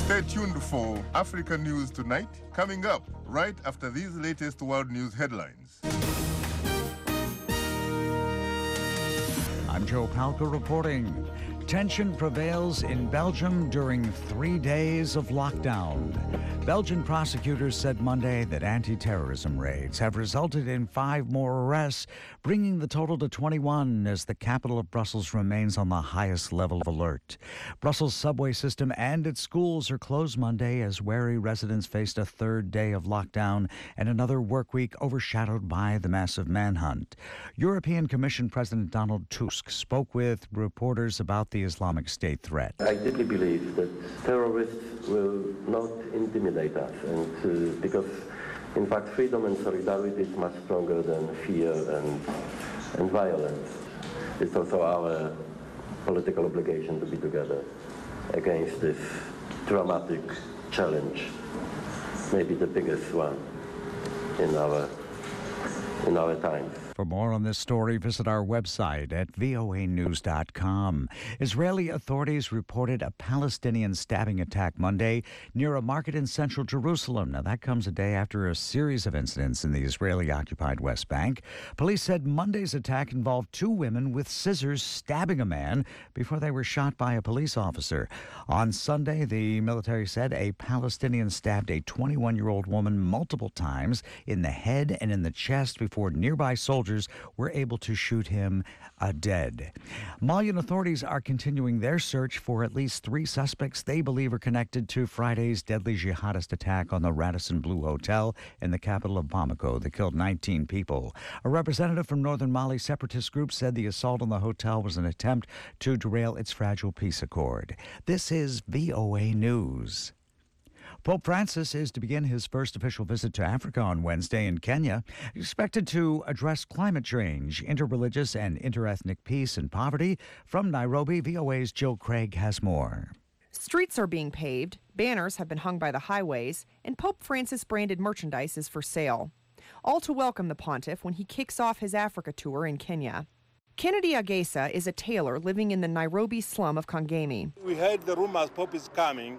Stay tuned for Africa News Tonight, coming up right after these latest world news headlines. I'm Joe Palca reporting. Tension prevails in Belgium during 3 days of lockdown. Belgian prosecutors said Monday that anti-terrorism raids have resulted in 5 more arrests, bringing the total to 21 as the capital of Brussels remains on the highest level of alert. Brussels' subway system and its schools are closed Monday as wary residents faced a 3rd day of lockdown and another work week overshadowed by the massive manhunt. European Commission President Donald Tusk spoke with reporters about the Islamic State threat. I deeply believe that terrorists will not intimidate us, and because, in fact, freedom and solidarity is much stronger than fear and violence. It's also our political obligation to be together against this dramatic challenge, maybe the biggest one in our times. For more on this story, visit our website at voanews.com. Israeli authorities reported a Palestinian stabbing attack Monday near a market in central Jerusalem. Now, that comes a day after a series of incidents in the Israeli-occupied West Bank. Police said Monday's attack involved 2 women with scissors stabbing a man before they were shot by a police officer. On Sunday, the military said a Palestinian stabbed a 21-year-old woman multiple times in the head and in the chest before nearby soldiers were able to shoot him dead. Malian authorities are continuing their search for at least 3 suspects they believe are connected to Friday's deadly jihadist attack on the Radisson Blu Hotel in the capital of Bamako that killed 19 people. A representative from northern Mali separatist group said the assault on the hotel was an attempt to derail its fragile peace accord. This is VOA News. Pope Francis is to begin his first official visit to Africa on Wednesday in Kenya, expected to address climate change, interreligious and interethnic peace and poverty. From Nairobi, VOA's Jill Craig has more. Streets are being paved, banners have been hung by the highways, and Pope Francis branded merchandise is for sale. All to welcome the pontiff when he kicks off his Africa tour in Kenya. Kennedy Agesa is a tailor living in the Nairobi slum of Kangemi. We heard the rumors Pope is coming.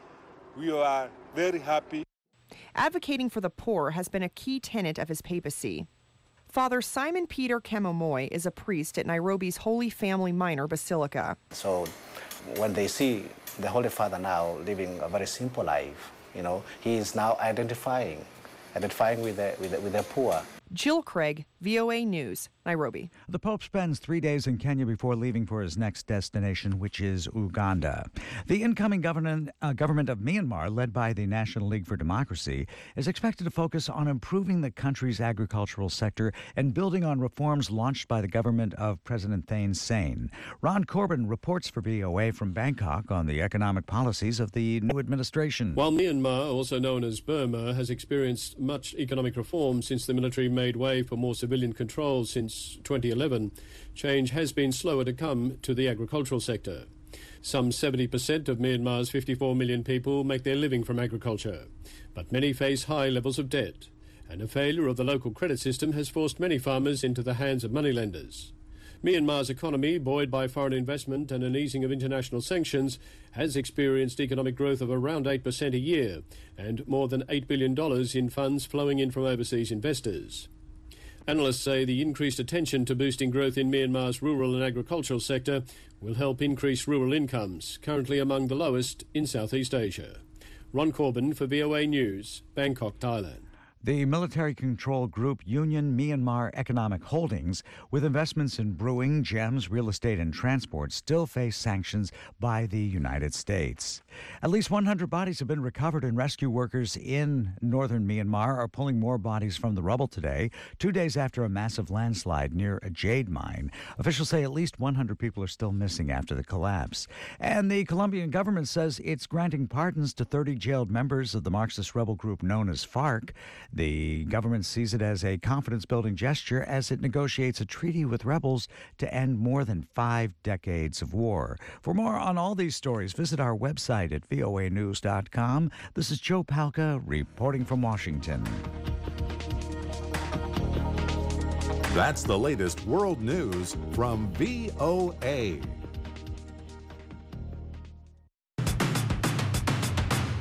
We are very happy. Advocating for the poor has been a key tenet of his papacy. Father Simon Peter Kemomoy is a priest at Nairobi's Holy Family Minor Basilica. So when they see the Holy Father now living a very simple life, he is now identifying with the poor. Jill Craig, VOA News, Nairobi. The Pope spends 3 days in Kenya before leaving for his next destination, which is Uganda. The incoming government of Myanmar, led by the National League for Democracy, is expected to focus on improving the country's agricultural sector and building on reforms launched by the government of President Thein Sein. Ron Corbin reports for VOA from Bangkok on the economic policies of the new administration. While Myanmar, also known as Burma, has experienced much economic reform since the military made way for more civilian control since 2011, change has been slower to come to the agricultural sector. Some 70% of Myanmar's 54 million people make their living from agriculture, but many face high levels of debt, and a failure of the local credit system has forced many farmers into the hands of moneylenders. Myanmar's economy, buoyed by foreign investment and an easing of international sanctions, has experienced economic growth of around 8% a year and more than $8 billion in funds flowing in from overseas investors. Analysts say the increased attention to boosting growth in Myanmar's rural and agricultural sector will help increase rural incomes, currently among the lowest in Southeast Asia. Ron Corbin for VOA News, Bangkok, Thailand. The military control group Union Myanmar Economic Holdings, with investments in brewing, gems, real estate, and transport, still face sanctions by the United States. At least 100 bodies have been recovered, and rescue workers in northern Myanmar are pulling more bodies from the rubble today, 2 days after a massive landslide near a jade mine. Officials say at least 100 people are still missing after the collapse. And the Colombian government says it's granting pardons to 30 jailed members of the Marxist rebel group known as FARC. The government sees it as a confidence-building gesture as it negotiates a treaty with rebels to end more than 5 decades of war. For more on all these stories, visit our website at voanews.com. This is Joe Palca reporting from Washington. That's the latest world news from VOA.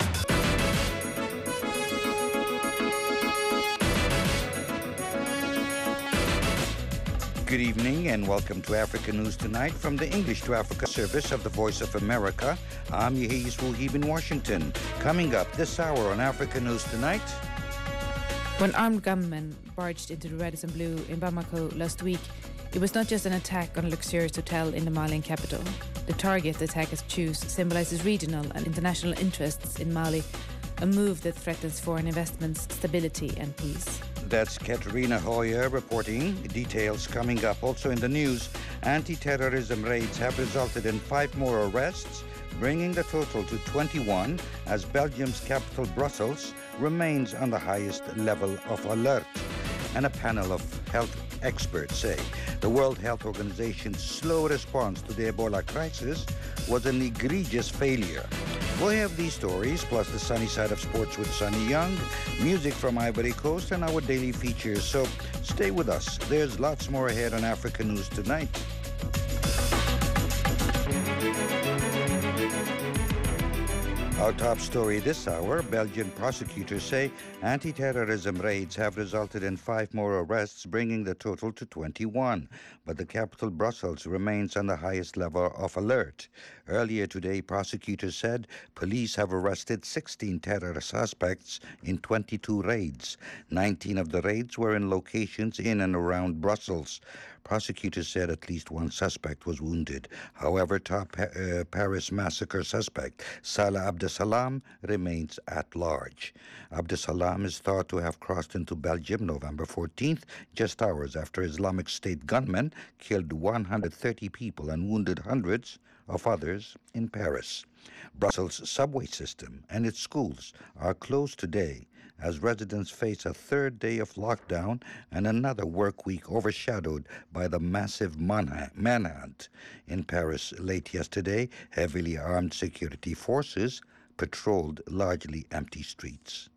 Good evening and welcome to Africa News Tonight from the English to Africa service of the Voice of America. I'm Yehis Wuhib in Washington. Coming up this hour on Africa News Tonight. When armed gunmen barged into the Radisson Blu in Bamako last week, it was not just an attack on a luxurious hotel in the Malian capital. The target the attackers choose symbolizes regional and international interests in Mali, a move that threatens foreign investments, stability and peace. That's Katerina Hoyer reporting. Details coming up. Also in the news, anti-terrorism raids have resulted in 5 more arrests, bringing the total to 21 as Belgium's capital Brussels remains on the highest level of alert. And a panel of health experts say the World Health Organization's slow response to the Ebola crisis was an egregious failure. We'll have these stories, plus the sunny side of sports with Sunny Young, music from Ivory Coast, and our daily features. So stay with us. There's lots more ahead on Africa News Tonight. Our top story this hour, Belgian prosecutors say anti-terrorism raids have resulted in 5 more arrests, bringing the total to 21. But the capital, Brussels, remains on the highest level of alert. Earlier today, prosecutors said police have arrested 16 terror suspects in 22 raids. 19 of the raids were in locations in and around Brussels. Prosecutors said at least 1 suspect was wounded. However, top Paris massacre suspect Salah Abdeslam remains at large. Abdeslam is thought to have crossed into Belgium November 14th, just hours after Islamic State gunmen killed 130 people and wounded hundreds of others in Paris. Brussels' subway system and its schools are closed today as residents face a 3rd day of lockdown and another work week overshadowed by the massive manhunt. In Paris late yesterday, heavily armed security forces patrolled largely empty streets.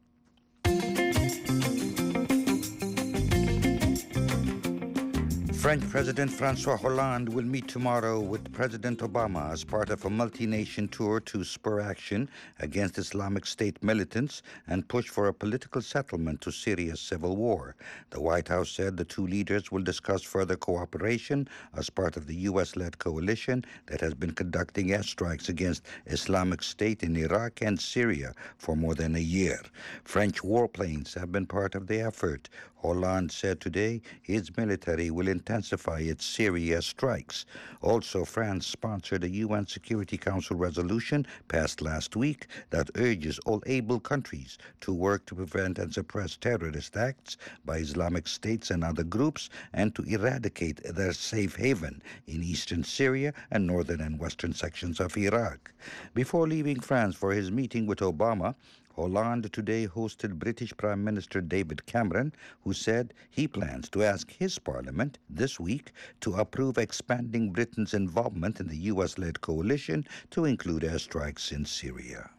French President François Hollande will meet tomorrow with President Obama as part of a multi-nation tour to spur action against Islamic State militants and push for a political settlement to Syria's civil war. The White House said the 2 leaders will discuss further cooperation as part of the U.S.-led coalition that has been conducting airstrikes against Islamic State in Iraq and Syria for more than a year. French warplanes have been part of the effort. Hollande said today his military will intensify its Syria strikes. Also, France sponsored a UN Security Council resolution passed last week that urges all able countries to work to prevent and suppress terrorist acts by Islamic States and other groups and to eradicate their safe haven in eastern Syria and northern and western sections of Iraq. Before leaving France for his meeting with Obama, Hollande today hosted British Prime Minister David Cameron, who said he plans to ask his parliament this week to approve expanding Britain's involvement in the U.S.-led coalition to include airstrikes in Syria.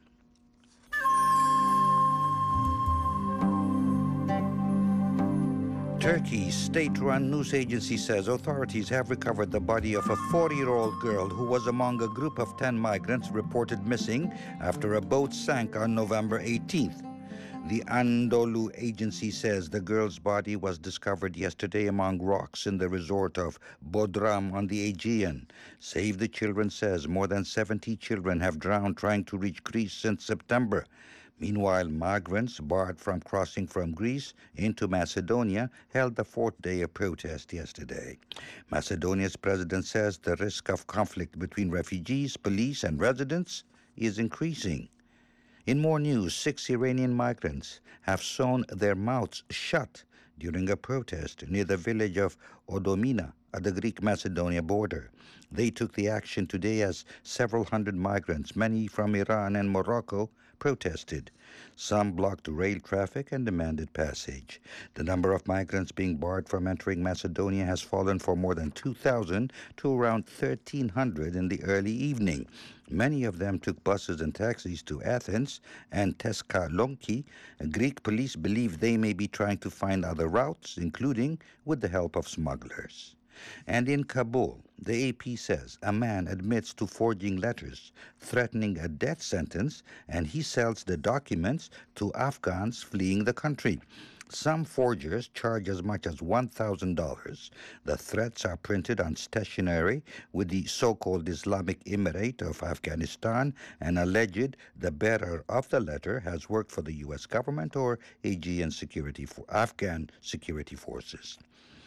Turkey's state-run news agency says authorities have recovered the body of a 40-year-old girl who was among a group of 10 migrants reported missing after a boat sank on November 18th. The Anadolu agency says the girl's body was discovered yesterday among rocks in the resort of Bodrum on the Aegean. Save the Children says more than 70 children have drowned trying to reach Greece since September. Meanwhile, migrants barred from crossing from Greece into Macedonia held the 4th day of protest yesterday. Macedonia's president says the risk of conflict between refugees, police, and residents is increasing. In more news, 6 Iranian migrants have sewn their mouths shut during a protest near the village of Odomina at the Greek-Macedonia border. They took the action today as several hundred migrants, many from Iran and Morocco, protested. Some blocked rail traffic and demanded passage. The number of migrants being barred from entering Macedonia has fallen from more than 2,000 to around 1,300 in the early evening. Many of them took buses and taxis to Athens and Thessaloniki. Greek police believe they may be trying to find other routes, including with the help of smugglers. And in Kabul, the AP says a man admits to forging letters threatening a death sentence, and he sells the documents to Afghans fleeing the country. Some forgers charge as much as $1,000. The threats are printed on stationery with the so-called Islamic Emirate of Afghanistan, and alleged the bearer of the letter has worked for the U.S. government or Afghan security forces.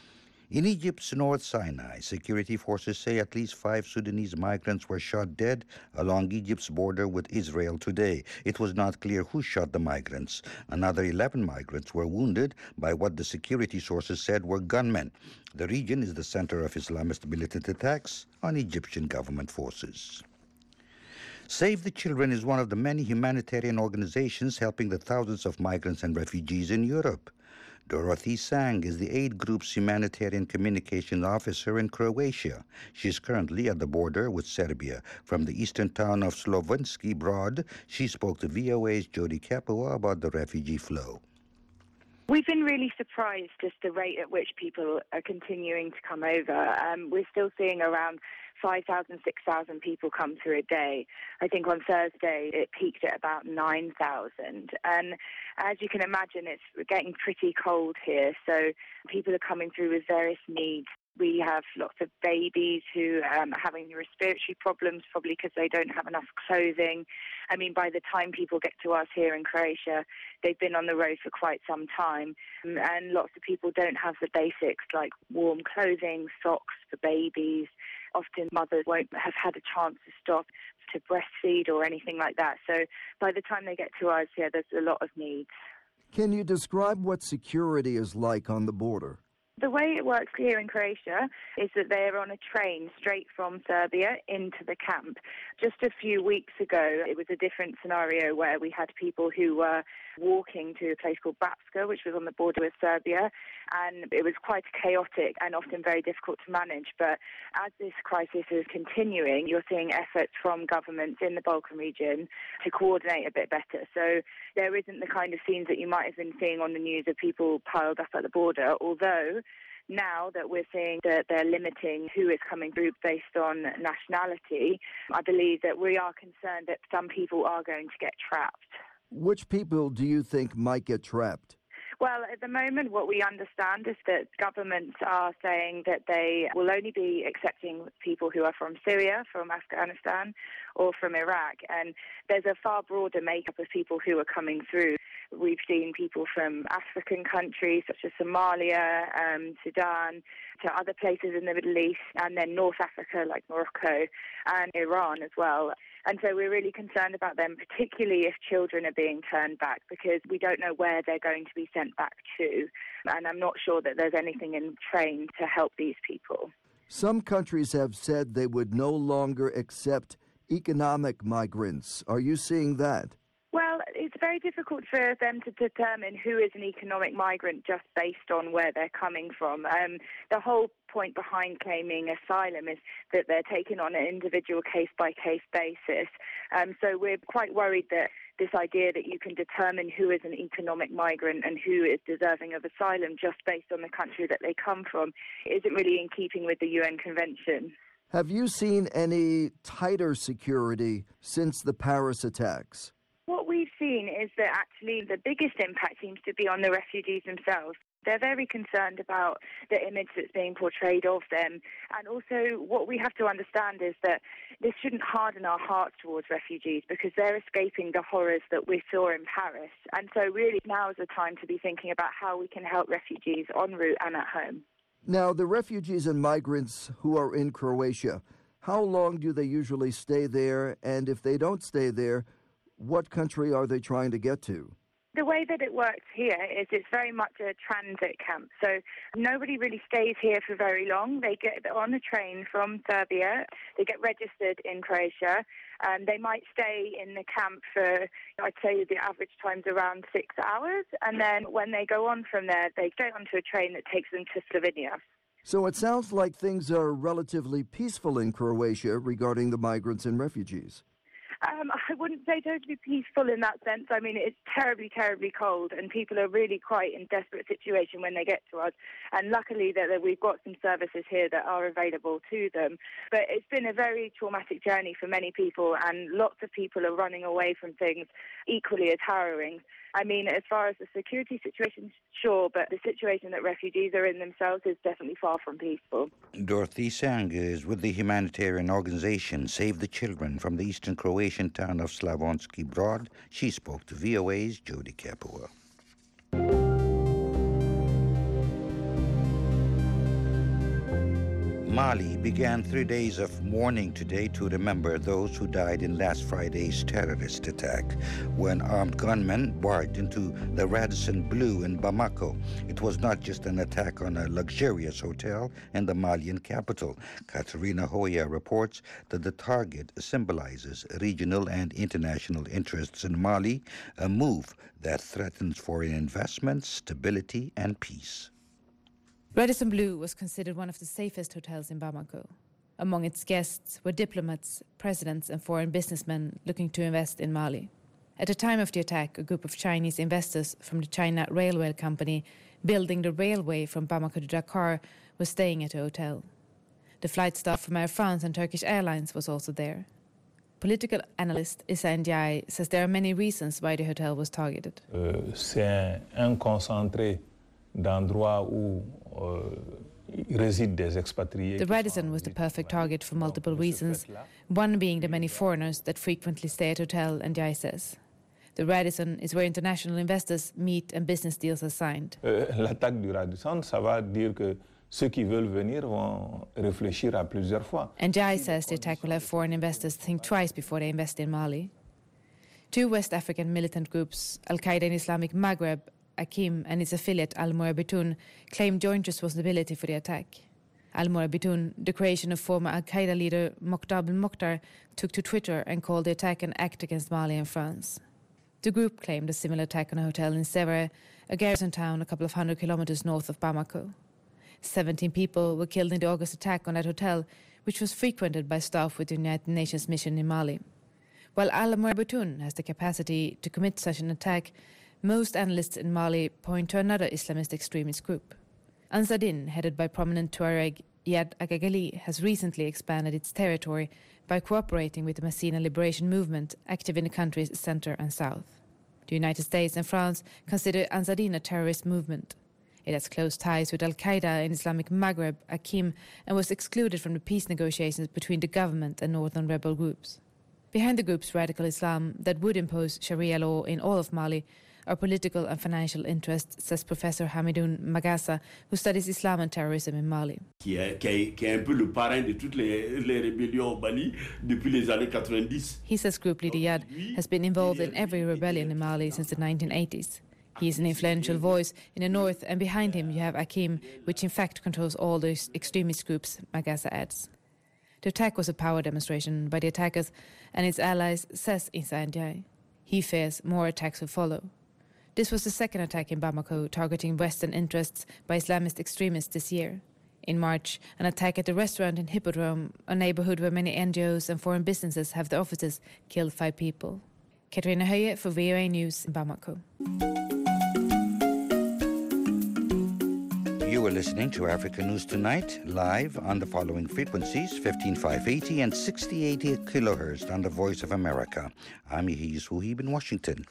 In Egypt's North Sinai, security forces say at least 5 Sudanese migrants were shot dead along Egypt's border with Israel today. It was not clear who shot the migrants. Another 11 migrants were wounded by what the security sources said were gunmen. The region is the center of Islamist militant attacks on Egyptian government forces. Save the Children is one of the many humanitarian organizations helping the thousands of migrants and refugees in Europe. Dorothy Sang is the aid group's humanitarian communications officer in Croatia. She is currently at the border with Serbia. From the eastern town of Slovenski Brod, she spoke to VOA's Jody Kapua about the refugee flow. We've been really surprised at the rate at which people are continuing to come over. We're still seeing around 5,000, 6,000 people come through a day. I think on Thursday it peaked at about 9,000. And as you can imagine, it's getting pretty cold here, so people are coming through with various needs. We have lots of babies who are having respiratory problems, probably because they don't have enough clothing. I mean, by the time people get to us here in Croatia, they've been on the road for quite some time. And lots of people don't have the basics like warm clothing, socks for babies. Often mothers won't have had a chance to stop to breastfeed or anything like that. So by the time they get to us, yeah, there's a lot of needs. Can you describe what security is like on the border? The way it works here in Croatia is that they're on a train straight from Serbia into the camp. Just a few weeks ago, it was a different scenario where we had people who were walking to a place called Bapska, which was on the border with Serbia, and it was quite chaotic and often very difficult to manage. But as this crisis is continuing, you're seeing efforts from governments in the Balkan region to coordinate a bit better. So there isn't the kind of scenes that you might have been seeing on the news of people piled up at the border, although now that we're seeing that they're limiting who is coming through based on nationality, I believe that we are concerned that some people are going to get trapped. Which people do you think might get trapped? Well, at the moment, what we understand is that governments are saying that they will only be accepting people who are from Syria, from Afghanistan, or from Iraq. And there's a far broader makeup of people who are coming through. We've seen people from African countries such as Somalia, Sudan, to other places in the Middle East, and then North Africa like Morocco and Iran as well. And so we're really concerned about them, particularly if children are being turned back, because we don't know where they're going to be sent back to. And I'm not sure that there's anything in train to help these people. Some countries have said they would no longer accept economic migrants. Are you seeing that? Well, it's very difficult for them to determine who is an economic migrant just based on where they're coming from. The whole point behind claiming asylum is that they're taken on an individual case-by-case basis. So we're quite worried that this idea that you can determine who is an economic migrant and who is deserving of asylum just based on the country that they come from isn't really in keeping with the UN Convention. Have you seen any tighter security since the Paris attacks? What we've seen is that actually the biggest impact seems to be on the refugees themselves. They're very concerned about the image that's being portrayed of them. And also what we have to understand is that this shouldn't harden our hearts towards refugees because they're escaping the horrors that we saw in Paris. And so really now is the time to be thinking about how we can help refugees en route and at home. Now, the refugees and migrants who are in Croatia, how long do they usually stay there? And if they don't stay there, what country are they trying to get to? The way that it works here is it's very much a transit camp. So nobody really stays here for very long. They get on a train from Serbia. They get registered in Croatia. And they might stay in the camp for, I'd say the average time's around 6 hours. And then when they go on from there, they get onto a train that takes them to Slovenia. So it sounds like things are relatively peaceful in Croatia regarding the migrants and refugees. I wouldn't say totally peaceful in that sense. I mean, it's terribly, terribly cold, and people are really quite in desperate situation when they get to us. And luckily that we've got some services here that are available to them. But it's been a very traumatic journey for many people, and lots of people are running away from things equally as harrowing. I mean, as far as the security situation, sure, but the situation that refugees are in themselves is definitely far from peaceful. Dorothy Sang is with the humanitarian organization Save the Children from the eastern Croatian town of Slavonski Brod. She spoke to VOA's Jody Kapua. Mali began 3 days of mourning today to remember those who died in last Friday's terrorist attack when armed gunmen barged into the Radisson Blu in Bamako. It was not just an attack on a luxurious hotel in the Malian capital. Katerina Hoya reports that the target symbolizes regional and international interests in Mali, a move that threatens foreign investment, stability, and peace. Radisson Blu was considered one of the safest hotels in Bamako. Among its guests were diplomats, presidents and foreign businessmen looking to invest in Mali. At the time of the attack, a group of Chinese investors from the China Railway Company building the railway from Bamako to Dakar was staying at the hotel. The flight staff from Air France and Turkish Airlines was also there. Political analyst Issa Ndiaye says there are many reasons why the hotel was targeted. C'est un concentré d'endroits où résident des expatriés. The Radisson was the perfect target for multiple reasons, one being the many foreigners that frequently stay at hotel, Ndiaye says. The Radisson is where international investors meet and business deals are signed. L'attaque du Radisson, ça va dire que ceux qui veulent venir vont réfléchir à plusieurs fois. Ndiaye says the attack will have foreign investors think twice before they invest in Mali. Two West African militant groups, Al-Qaeda in Islamic Maghreb, Akim and its affiliate Al-Murabitun claimed joint responsibility for the attack. Al-Murabitun, the creation of former Al-Qaeda leader Moqtab al-Mokhtar, took to Twitter and called the attack an act against Mali and France. The group claimed a similar attack on a hotel in Sévère, a garrison town a couple of 100 kilometers north of Bamako. 17 people were killed in the August attack on that hotel, which was frequented by staff with the United Nations mission in Mali. While Al-Murabitun has the capacity to commit such an attack, most analysts in Mali point to another Islamist extremist group. Ansar Dine, headed by prominent Tuareg Iyad Agagali, has recently expanded its territory by cooperating with the Massina Liberation Movement, active in the country's center and south. The United States and France consider Ansar Dine a terrorist movement. It has close ties with Al-Qaeda in Islamic Maghreb, Akim, and was excluded from the peace negotiations between the government and northern rebel groups. Behind the group's radical Islam that would impose Sharia law in all of Mali are political and financial interests, says Professor Hamidoun Magassa, who studies Islam and terrorism in Mali. Qui est un peu le parrain de toutes les rébellions au Mali depuis les années 90. He says Group leader Iyad has been involved in every rebellion in Mali since the 1980s. He is an influential voice in the north, and behind him you have Akim, which in fact controls all those extremist groups, Magassa adds. The attack was a power demonstration by the attackers and its allies, says Issa Ndiaye. He fears more attacks will follow. This was the second attack in Bamako targeting Western interests by Islamist extremists this year. In March, an attack at a restaurant in Hippodrome, a neighborhood where many NGOs and foreign businesses have their offices, killed 5 people. Katrina Höje for VOA News in Bamako. You are listening to Africa News Tonight, live on the following frequencies, 15580 and 6080 kilohertz on the Voice of America. I'm Yehiz Huhib in Washington.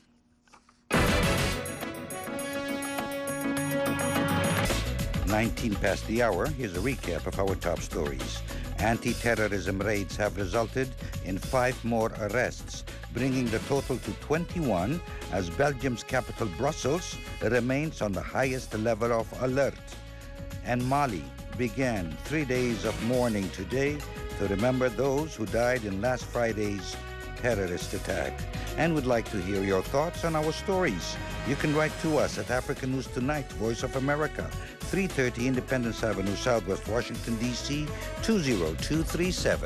19 past the hour, here's a recap of our top stories. Anti-terrorism raids have resulted in 5 more arrests, bringing the total to 21 as Belgium's capital Brussels remains on the highest level of alert. And Mali began 3 days of mourning today to remember those who died in last Friday's terrorist attack. And would like to hear your thoughts on our stories. You can write to us at Africa News Tonight, Voice of America, 330 Independence Avenue, Southwest Washington, D.C., 20237.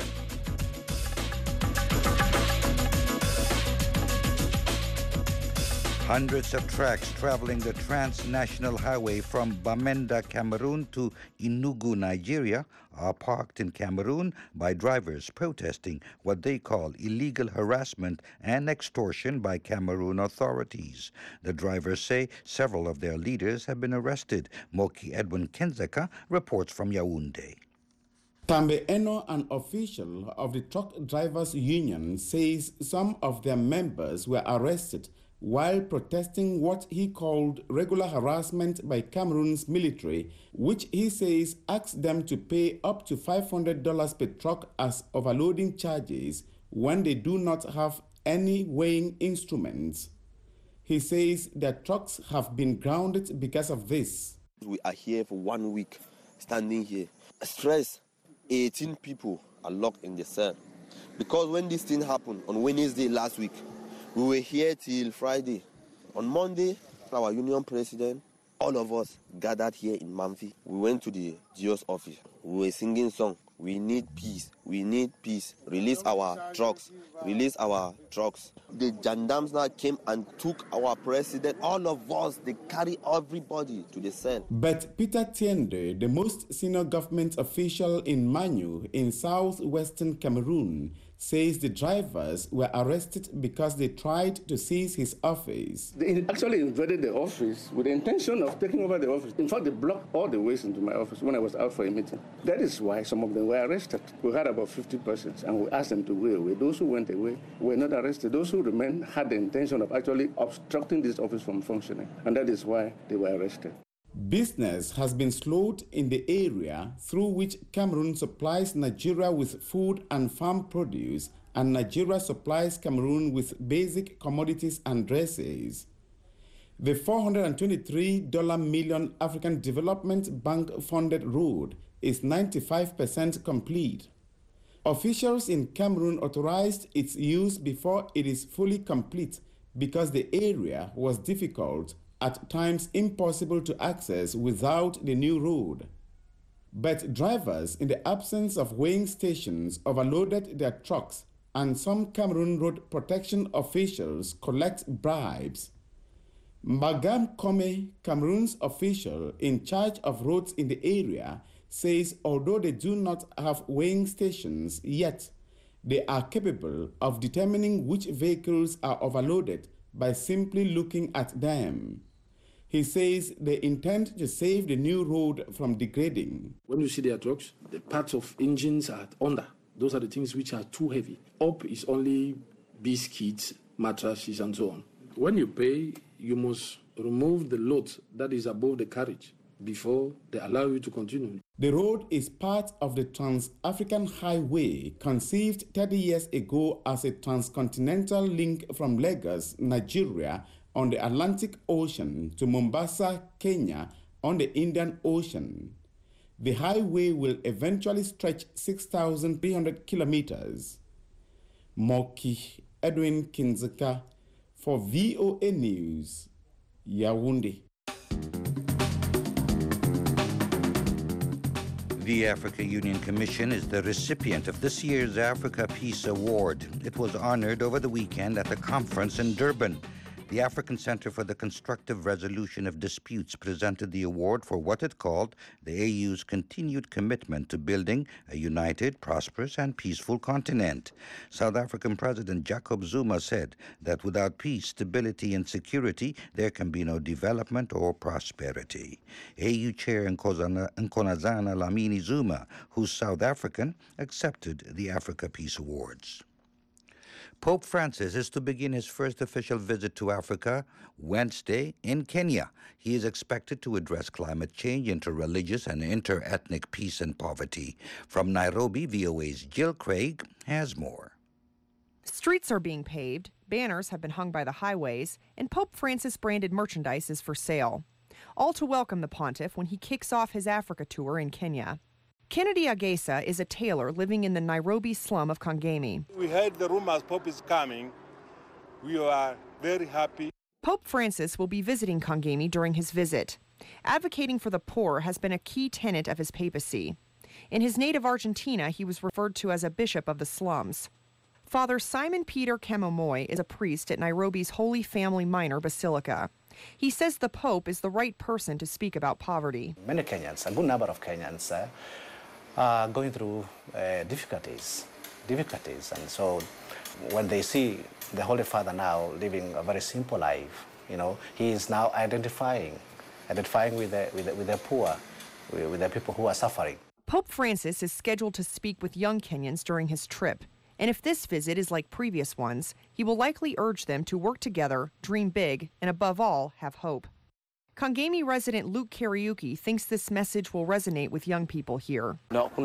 Hundreds of trucks traveling the transnational highway from Bamenda, Cameroon to Enugu, Nigeria, are parked in Cameroon by drivers protesting what they call illegal harassment and extortion by Cameroon authorities. The drivers say several of their leaders have been arrested. Moki Edwin Kenzeka reports from Yaoundé. Tambe Eno, an official of the Truck Drivers Union, says some of their members were arrested while protesting what he called regular harassment by Cameroon's military, which he says asked them to pay up to $500 per truck as overloading charges when they do not have any weighing instruments. He says their trucks have been grounded because of this. We are here for 1 week, standing here. Stress, 18 people are locked in the cell. Because when this thing happened on Wednesday last week, we were here till Friday. On Monday, our union president, all of us gathered here in Mamfi. We went to the GO's office. We were singing song. We need peace. We need peace. Release our trucks. Release our trucks. The gendarmes now came and took our president. All of us, they carry everybody to the cell. But Peter Tiende, the most senior government official in Manu in southwestern Cameroon, says the drivers were arrested because they tried to seize his office. They actually invaded the office with the intention of taking over the office. In fact, they blocked all the ways into my office when I was out for a meeting. That is why some of them were arrested. We had about 50 persons, and we asked them to go away. Those who went away were not arrested. Those who remained had the intention of actually obstructing this office from functioning, and that is why they were arrested. Business has been slowed in the area through which Cameroon supplies Nigeria with food and farm produce, and Nigeria supplies Cameroon with basic commodities and dresses. The $423 million African Development Bank funded road is 95% complete. Officials in Cameroon authorized its use before it is fully complete because the area was difficult, at times impossible to access without the new road. But drivers, in the absence of weighing stations, overloaded their trucks, and some Cameroon road protection officials collect bribes. Magam Kome, Cameroon's official in charge of roads in the area, says although they do not have weighing stations yet, they are capable of determining which vehicles are overloaded by simply looking at them. He says they intend to save the new road from degrading. When you see their trucks, the parts of engines are under. Those are the things which are too heavy. Up is only biscuits, mattresses, and so on. When you pay, you must remove the load that is above the carriage before they allow you to continue. The road is part of the Trans-African Highway, conceived 30 years ago as a transcontinental link from Lagos, Nigeria, on the Atlantic Ocean to Mombasa, Kenya, on the Indian Ocean. The highway will eventually stretch 6,300 kilometers. Moki Edwin Kinzeka for VOA News, Yaoundé. The Africa Union Commission is the recipient of this year's Africa Peace Award. It was honored over the weekend at a conference in Durban. The African Center for the Constructive Resolution of Disputes presented the award for what it called the AU's continued commitment to building a united, prosperous, and peaceful continent. South African President Jacob Zuma said that without peace, stability, and security, there can be no development or prosperity. AU Chair Nkosazana Dlamini Zuma, who's South African, accepted the Africa Peace Awards. Pope Francis is to begin his first official visit to Africa Wednesday in Kenya. He is expected to address climate change, interreligious and inter-ethnic peace and poverty. From Nairobi, VOA's Jill Craig has more. Streets are being paved, banners have been hung by the highways, and Pope Francis branded merchandise is for sale. All to welcome the pontiff when he kicks off his Africa tour in Kenya. Kennedy Agesa is a tailor living in the Nairobi slum of Kangemi. We heard the rumors Pope is coming. We are very happy. Pope Francis will be visiting Kangemi during his visit. Advocating for the poor has been a key tenet of his papacy. In his native Argentina, he was referred to as a bishop of the slums. Father Simon Peter Kemomoy is a priest at Nairobi's Holy Family Minor Basilica. He says the Pope is the right person to speak about poverty. Many Kenyans, a good number of Kenyans, are going through difficulties. And so when they see the Holy Father now living a very simple life, he is now identifying with the poor, with the people who are suffering. Pope Francis is scheduled to speak with young Kenyans during his trip. And if this visit is like previous ones, he will likely urge them to work together, dream big, and above all, have hope. Kangemi resident Luke Kariuki thinks this message will resonate with young people here.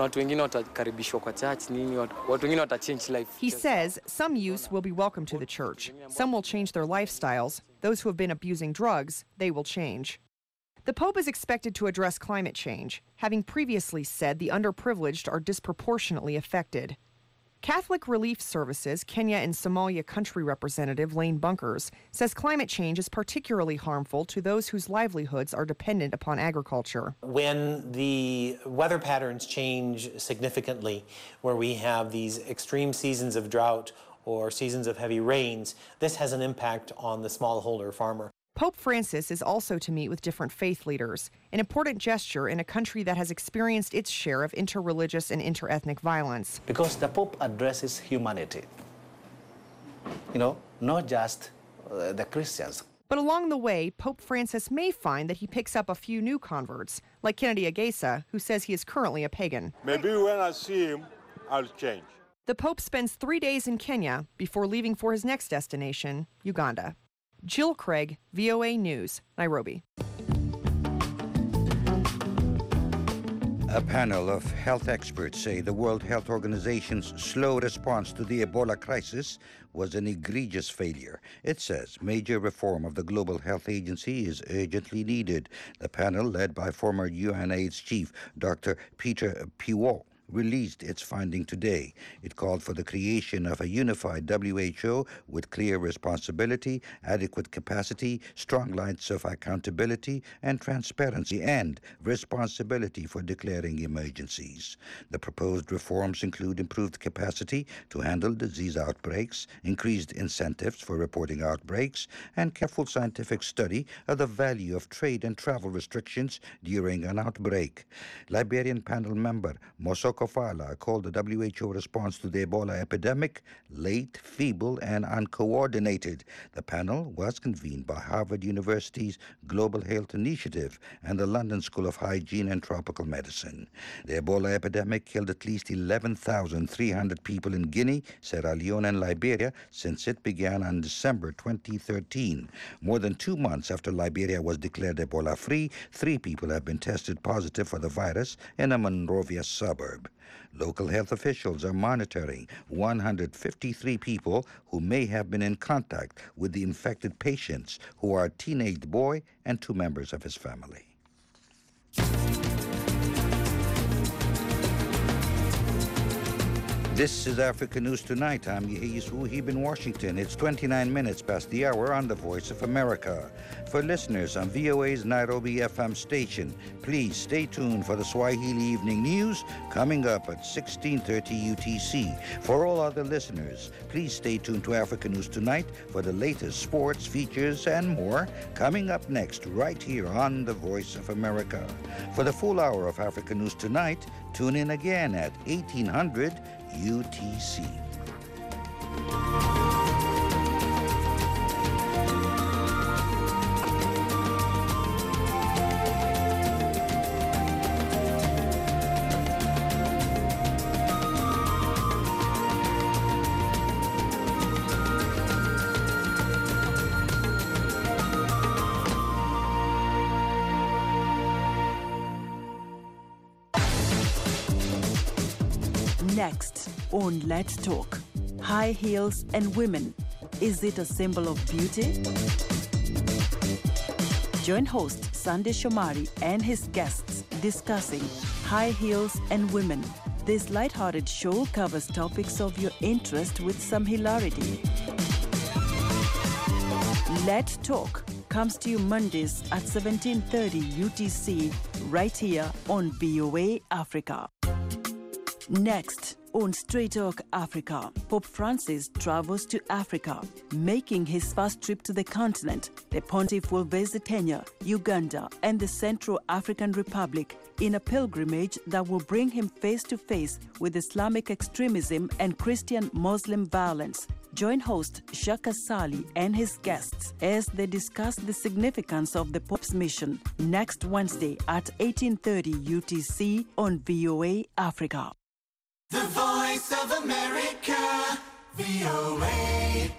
He says some youths will be welcome to the church. Some will change their lifestyles. Those who have been abusing drugs, they will change. The Pope is expected to address climate change, having previously said the underprivileged are disproportionately affected. Catholic Relief Services Kenya and Somalia country representative Lane Bunkers says climate change is particularly harmful to those whose livelihoods are dependent upon agriculture. When the weather patterns change significantly, where we have these extreme seasons of drought or seasons of heavy rains, this has an impact on the smallholder farmer. Pope Francis is also to meet with different faith leaders, an important gesture in a country that has experienced its share of interreligious and interethnic violence. Because the Pope addresses humanity, not just the Christians. But along the way, Pope Francis may find that he picks up a few new converts, like Kennedy Agesa, who says he is currently a pagan. Maybe when I see him, I'll change. The Pope spends 3 days in Kenya before leaving for his next destination, Uganda. Jill Craig, VOA News, Nairobi. A panel of health experts say the World Health Organization's slow response to the Ebola crisis was an egregious failure. It says major reform of the Global Health Agency is urgently needed. The panel, led by former UNAIDS chief Dr. Peter Piwo, released its finding today. It called for the creation of a unified WHO with clear responsibility, adequate capacity, strong lines of accountability and transparency, and responsibility for declaring emergencies. The proposed reforms include improved capacity to handle disease outbreaks, increased incentives for reporting outbreaks, and careful scientific study of the value of trade and travel restrictions during an outbreak. Liberian panel member Mosoko Fala called the WHO response to the Ebola epidemic late, feeble, and uncoordinated. The panel was convened by Harvard University's Global Health Initiative and the London School of Hygiene and Tropical Medicine. The Ebola epidemic killed at least 11,300 people in Guinea, Sierra Leone, and Liberia since it began on December 2013. More than 2 months after Liberia was declared Ebola-free, 3 people have been tested positive for the virus in a Monrovia suburb. Local health officials are monitoring 153 people who may have been in contact with the infected patients, who are a teenage boy and 2 members of his family. This is Africa News Tonight. I'm Yehiz Wuhib in Washington. It's 29 minutes past the hour on the Voice of America. For listeners on VOA's Nairobi FM station, please stay tuned for the Swahili Evening News coming up at 16:30 UTC. For all other listeners, please stay tuned to Africa News Tonight for the latest sports, features, and more coming up next right here on the Voice of America. For the full hour of Africa News Tonight, tune in again at 1800 UTC. Next on Let's Talk, high heels and women. Is it a symbol of beauty? Join host Sandy Shomari and his guests discussing high heels and women. This lighthearted show covers topics of your interest with some hilarity. Let's Talk comes to you Mondays at 17:30 UTC right here on VOA Africa. Next on Straight Talk Africa. Pope Francis travels to Africa, making his first trip to the continent. The pontiff will visit Kenya, Uganda, and the Central African Republic in a pilgrimage that will bring him face to face with Islamic extremism and Christian-Muslim violence. Join host Shaka Sali and his guests as they discuss the significance of the Pope's mission next Wednesday at 18:30 UTC on VOA Africa. The Voice of America, VOA.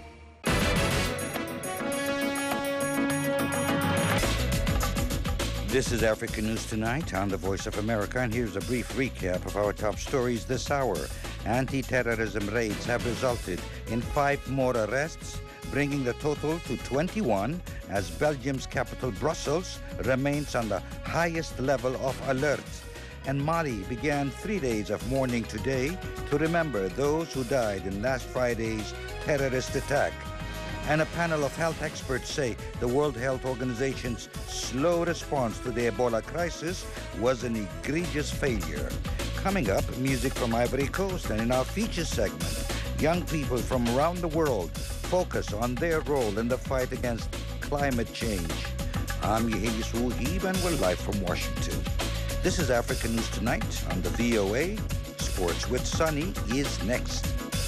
This is Africa News Tonight on the Voice of America, and here's a brief recap of our top stories this hour. Anti-terrorism raids have resulted in 5 more arrests, bringing the total to 21, as Belgium's capital, Brussels, remains on the highest level of alert. And Mali began 3 days of mourning today to remember those who died in last Friday's terrorist attack. And a panel of health experts say the World Health Organization's slow response to the Ebola crisis was an egregious failure. Coming up, music from Ivory Coast, and in our feature segment, young people from around the world focus on their role in the fight against climate change. I'm Yehiyis Wuhib, and we're live from Washington. This is Africa News Tonight on the VOA. Sports with Sunny is next.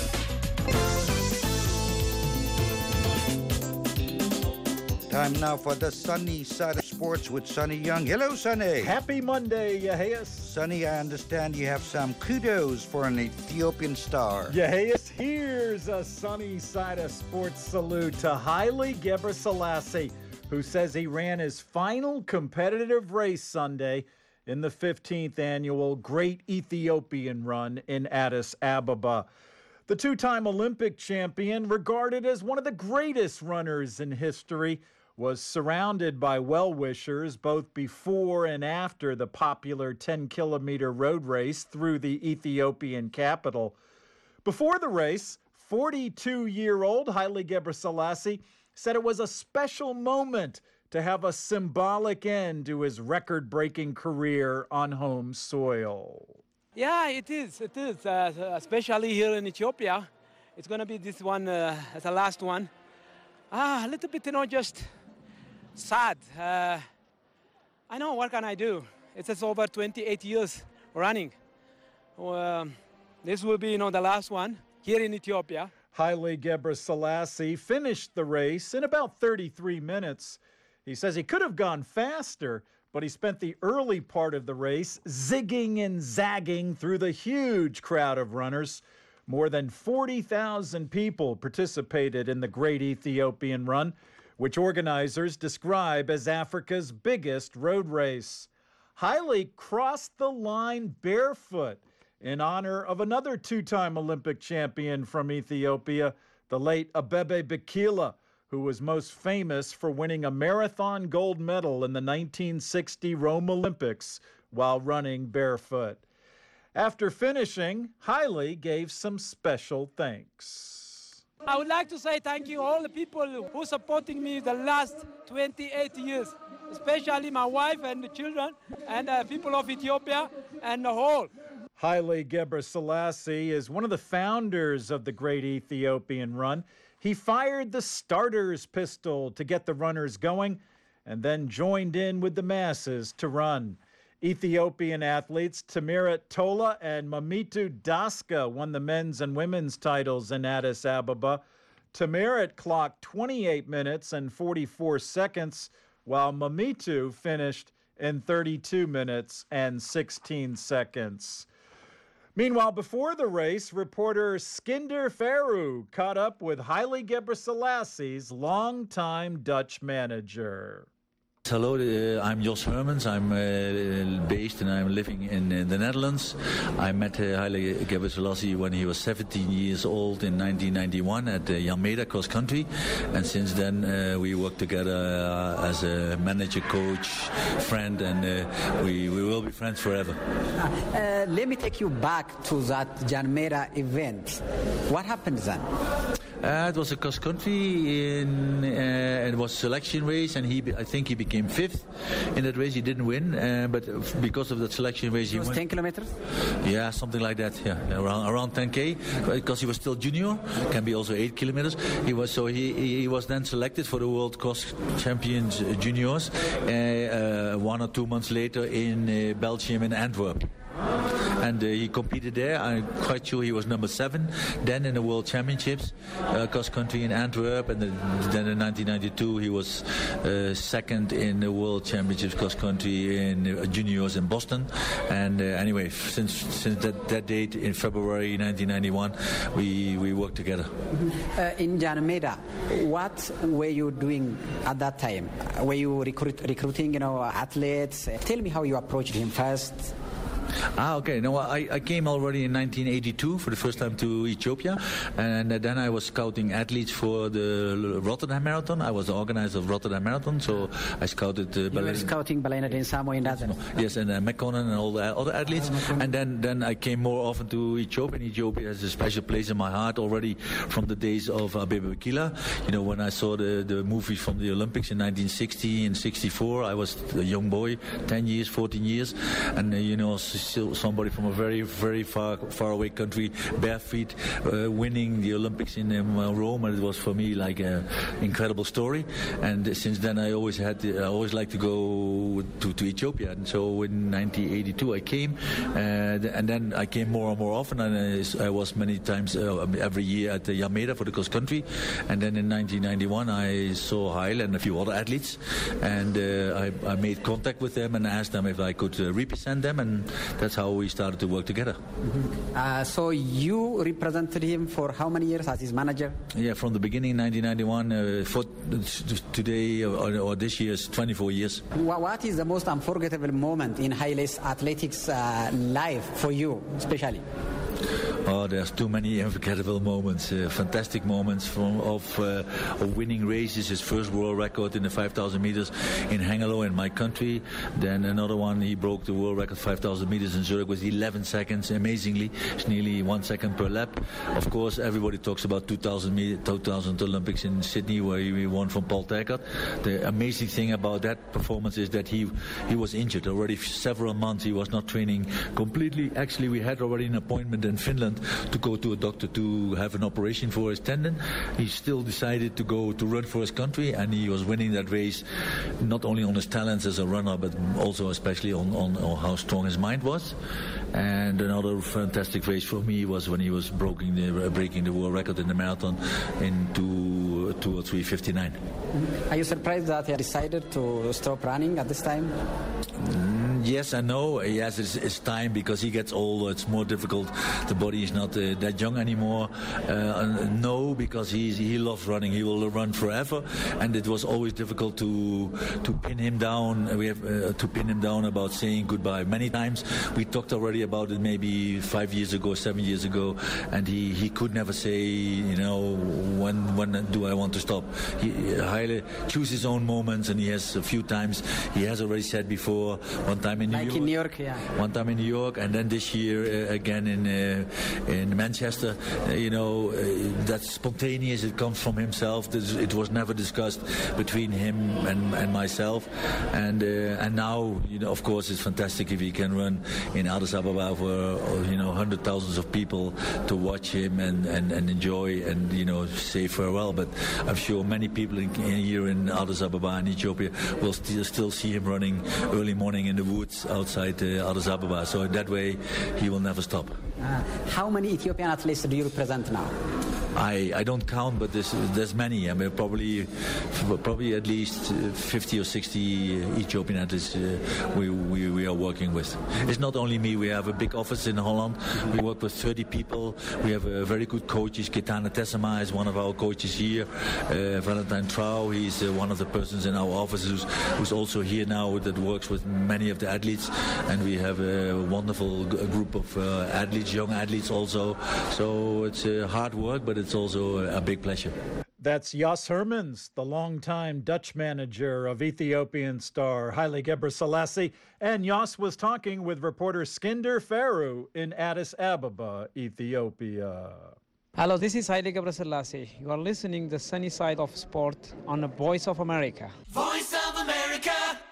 Time now for the sunny side of sports with Sonny Young. Hello, Sonny. Happy Monday, Yehiyis. Sonny, I understand you have some kudos for an Ethiopian star. Yehiyis, here's a sunny side of sports salute to Haile Gebrselassie, who says he ran his final competitive race Sunday in the 15th annual Great Ethiopian Run in Addis Ababa. The two-time Olympic champion, regarded as one of the greatest runners in history, was surrounded by well-wishers both before and after the popular 10-kilometer road race through the Ethiopian capital. Before the race, 42-year-old Haile Gebrselassie said it was a special moment to have a symbolic end to his record-breaking career on home soil. Yeah, it is, especially here in Ethiopia. It's going to be this one as the last one. A little bit, just sad. I know, what can I do? It's just over 28 years running. This will be, the last one here in Ethiopia. Haile Gebrselassie finished the race in about 33 minutes. He says he could have gone faster, but he spent the early part of the race zigging and zagging through the huge crowd of runners. More than 40,000 people participated in the Great Ethiopian Run, which organizers describe as Africa's biggest road race. Haile crossed the line barefoot in honor of another two-time Olympic champion from Ethiopia, the late Abebe Bikila, who was most famous for winning a marathon gold medal in the 1960 Rome Olympics while running barefoot. After finishing, Haile gave some special thanks. I would like to say thank you all the people who supporting me the last 28 years, especially my wife and the children and the people of Ethiopia and the whole. Haile Gebrselassie is one of the founders of the Great Ethiopian Run. He fired the starter's pistol to get the runners going and then joined in with the masses to run. Ethiopian athletes Tamirat Tola and Mamitu Daska won the men's and women's titles in Addis Ababa. Tamirat clocked 28 minutes and 44 seconds, while Mamitu finished in 32 minutes and 16 seconds. Meanwhile, before the race, reporter Skinder Ferru caught up with Haile Gebrselassie longtime Dutch manager. Hello, I'm Jos Hermans. I'm based and I'm living in the Netherlands. I met Haile Gebrselassie when he was 17 years old in 1991 at Jan Meda Cross Country, and since then we worked together as a manager, coach, friend, and we will be friends forever. Let me take you back to that Jan Meda event. What happened then? It was a cross country and it was a selection race, and I think he became 5th in that race. He didn't win, but because of that selection race, he was won. 10 kilometers? Yeah, something like that. Yeah, around 10K, because he was still junior. Can be also 8 kilometers. He was then selected for the World Cross Champions Juniors 1 or 2 months later in Belgium, in Antwerp. And he competed there. I'm quite sure he was number 7 then in the World Championships cross country in Antwerp, and then in 1992 he was 2nd in the World Championships cross country in juniors in Boston. And anyway, since that date in February 1991, we worked together. In Yameda, what were you doing at that time? Were you recruiting, athletes? Tell me how you approached him first. Okay. No, I came already in 1982 for the first time to Ethiopia, and then I was scouting athletes for the Rotterdam Marathon. I was the organizer of Rotterdam Marathon, so I scouted. You were scouting Balainadine Samo in that. Yes, and McConnell and all the other athletes. And then I came more often to Ethiopia. And Ethiopia has a special place in my heart already from the days of Abebe Bikila. When I saw the movies from the Olympics in 1960 and 64, I was a young boy, 10 years, 14 years, and still somebody from a very, very far away country, bare feet, winning the Olympics in Rome, and it was for me like an incredible story. And since then, I always liked to go to Ethiopia. And so in 1982, I came, and then I came more and more often. And I was many times every year at the Yameda for the cross country. And then in 1991, I saw Heil and a few other athletes, and I made contact with them and asked them if I could represent them, and that's how we started to work together. So you represented him for how many years as his manager? Yeah, from the beginning, 1991, for today or this year is 24 years. What is the most unforgettable moment in Haile's athletics life for you, especially? Oh, there's too many unforgettable moments, fantastic moments of winning races. His first world record in the 5,000 meters in Hengelo in my country. Then another one, he broke the world record 5,000 meters in Zurich with 11 seconds, amazingly. It's nearly 1 second per lap. Of course, everybody talks about 2000 Olympics in Sydney, where he won from Paul Tergat. The amazing thing about that performance is that he was injured already several months. He was not training completely. Actually, we had already an appointment in Finland to go to a doctor to have an operation for his tendon. He still decided to go to run for his country, and he was winning that race not only on his talents as a runner, but also especially on how strong his mind was. And another fantastic race for me was when he was breaking the world record in the marathon in 2 or 3:59. Are you surprised that he decided to stop running at this time? Yes and no. He has his time because he gets older. It's more difficult. The body is not that young anymore. No, because he loves running. He will run forever, and it was always difficult to pin him down. We have to pin him down about saying goodbye. Many times we talked already about it, maybe 5 years ago, 7 years ago, and he could never say, when do I want to stop. Haile chooses his own moments, and he has a few times. He has already said before. One time in New York, yeah. One time in New York, and then this year again in Manchester. That's spontaneous. It comes from himself. It was never discussed between him and myself. And now, of course, it's fantastic if he can run in Addis Ababa for hundreds of thousands of people to watch him and enjoy and say farewell. But I'm sure many people here in Addis Ababa in Ethiopia will still see him running early morning in the woods outside Addis Ababa. So in that way, he will never stop. How many Ethiopian athletes do you represent now? I don't count, but there's many. I mean, probably at least 50 or 60 Ethiopian athletes we are working with. It's not only me. We have a big office in Holland. We work with 30 people. We have very good coaches. Ketana Tessema is one of our coaches here. Valentine Trau, he's one of the persons in our office who's also here now that works with many of the athletes. And we have a wonderful group of athletes, young athletes also. So it's hard work, but it's also a big pleasure. That's Jos Hermans, the longtime Dutch manager of Ethiopian star Haile Gebrselassie. And Jos was talking with reporter Skinder Ferru in Addis Ababa, Ethiopia. Hello, this is Haile Gebrselassie. You are listening to the sunny side of sport on the Voice of America. Voice of America.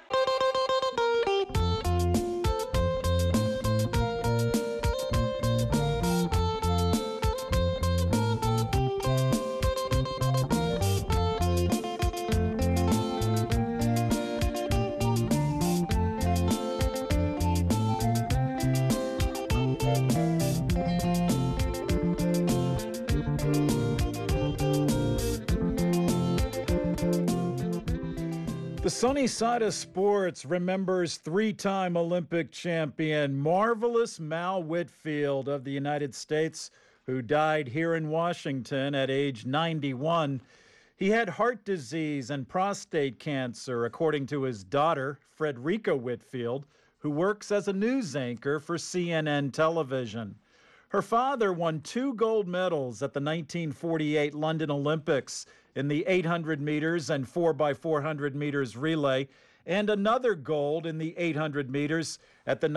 The sunny side of sports remembers three-time Olympic champion, marvelous Mal Whitfield of the United States, who died here in Washington at age 91. He had heart disease and prostate cancer, according to his daughter, Frederica Whitfield, who works as a news anchor for CNN television. Her father won 2 gold medals at the 1948 London Olympics in the 800 meters and 4x400 meters relay, and another gold in the 800 meters at the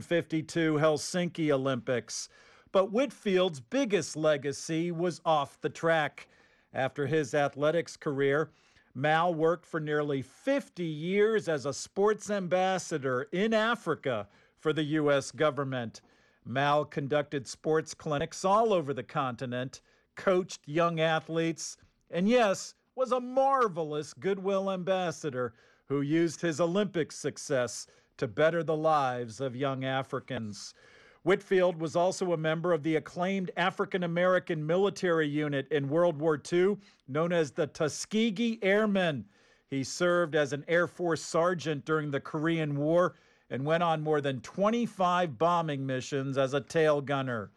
1952 Helsinki Olympics. But Whitfield's biggest legacy was off the track. After his athletics career, Mal worked for nearly 50 years as a sports ambassador in Africa for the U.S. government. Mal conducted sports clinics all over the continent, coached young athletes, and yes, was a marvelous goodwill ambassador who used his Olympic success to better the lives of young Africans. Whitfield was also a member of the acclaimed African-American military unit in World War II, known as the Tuskegee Airmen. He served as an Air Force sergeant during the Korean War and went on more than 25 bombing missions as a tail gunner.